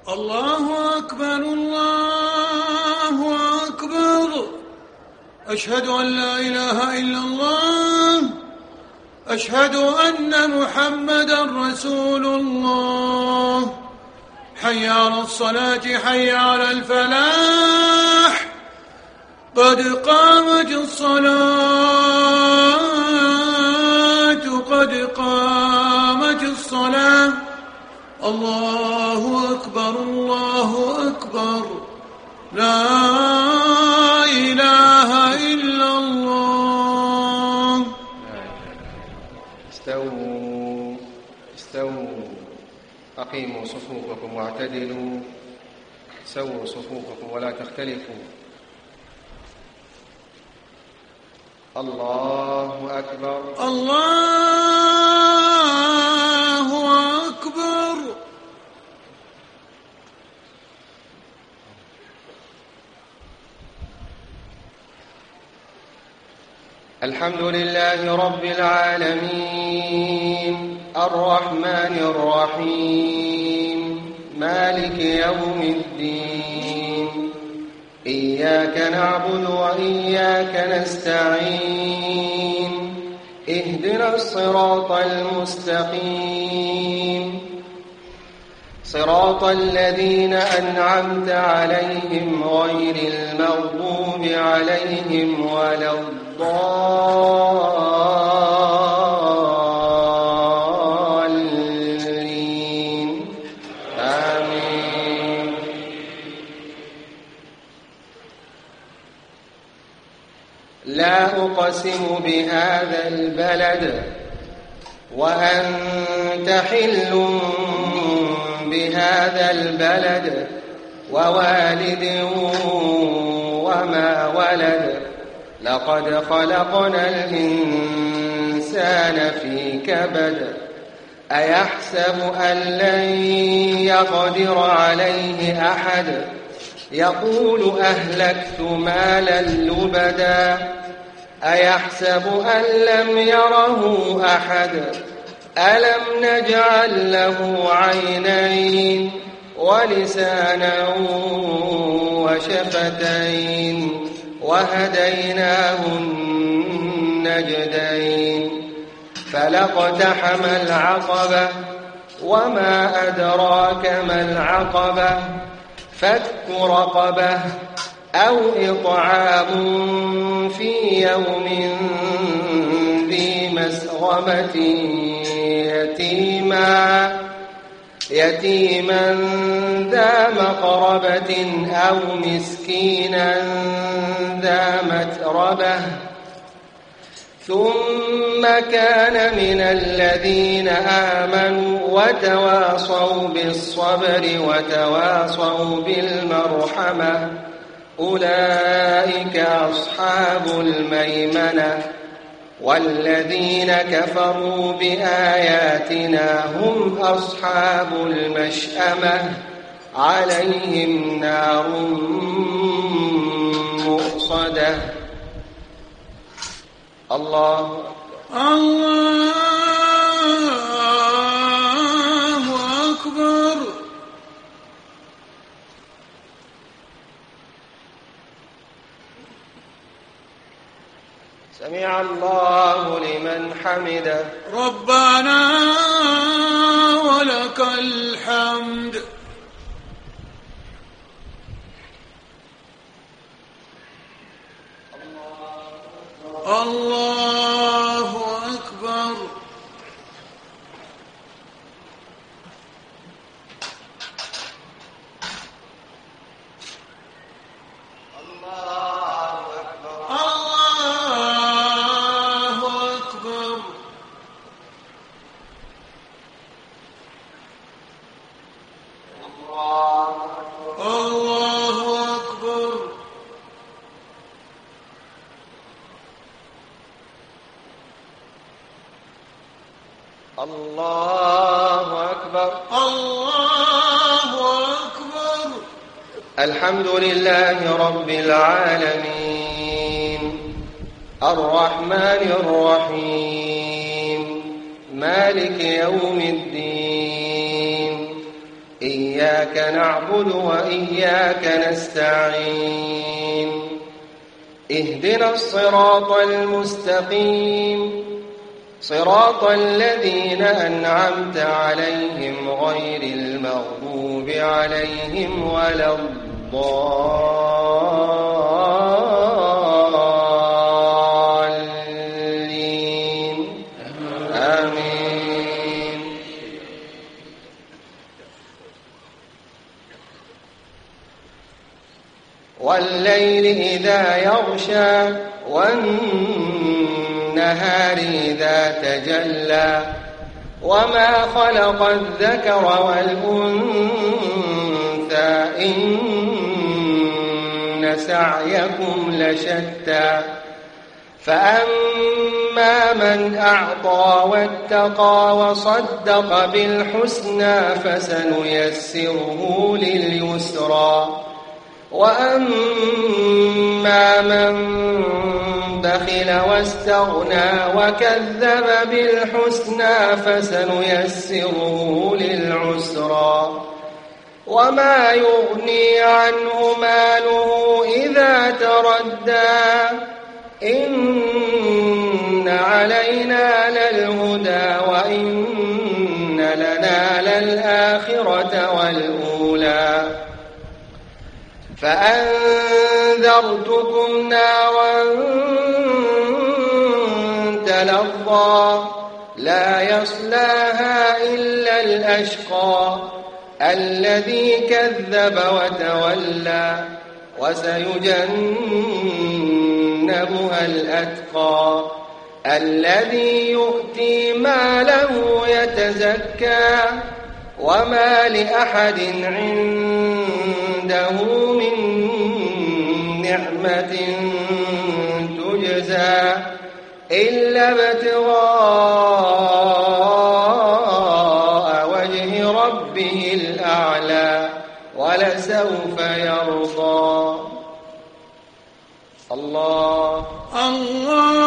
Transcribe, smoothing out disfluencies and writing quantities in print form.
الله أكبر الله أكبر. أشهد أن لا إله إلا الله. أشهد أن محمدا رسول الله. حي على الصلاة حي على الفلاح. قد قامت الصلاة قد قامت الصلاة. الله أكبر الله أكبر. لا إله إلا الله. استووا استووا. أقيموا صفوفكم واعتدلوا. سووا صفوفكم ولا تختلفوا. الله أكبر الله أكبر. الحمد لله رب العالمين الرحمن الرحيم مالك يوم الدين. إياك نعبد وإياك نستعين. اهدنا الصراط المستقيم صراط الذين أنعمت عليهم غير المغضوب عليهم ولا الضالين. آمين. لا أقسم بهذا البلد وأنت حل بهذا البلد ووالد وما ولد. لقد خلقنا الإنسان في كبد. أيحسب أن لن يقدر عليه أحد. يقول أهلكت مالا لبدا. أيحسب أن لم يره أحد. ألم نجعل له عينين ولسانا وشفتين وهديناه النجدين. فلاقتحم العقبة وما أدراك ما العقبة. فك رقبة أو إطعام في يوم ذي مسغبة يتيما ذا مقربة أو مسكينا ذا متربة. ثم كان من الذين آمنوا وتواصوا بالصبر وتواصوا بالمرحمة. أولئك أصحاب الميمنة. والذين كفروا بآياتنا هم أصحاب المشأمة. عليهم نار مؤصدة. الله الله أكبر. سمع الله لمن حمده. ربنا ولك الحمد. الله أكبر. الله أكبر الله أكبر. الحمد لله رب العالمين الرحمن الرحيم مالك يوم الدين. إياك إياك نعبد وإياك نستعين اهدنا الصراط المستقيم صراط الذين أنعمت عليهم غير المغضوب عليهم ولا الضالين آمين. والليل إذا يغشى والنهار إذا تجلى وما خلق الذكر والأنثى إن سعيكم لشتى فأما من أعطى واتقى وصدق بالحسنى فسنيسره لليسرى وأما من بخل واستغنى وكذب بالحسنى فسنيسره للعسرى وما يغني عنه ماله إذا تردى إن علينا للهدى وإن لنا للآخرة والأولى فأنذرتكم نارا تلظى لا يصلاها إلا الأشقى الذي كذب وتولى وسيجنبها الأتقى الذي يؤتي ماله يتزكى وما لأحد عنده من نعمة تجزى إلا ابتغاء وجه ربه الأعلى ولسوف يرضى. الله الله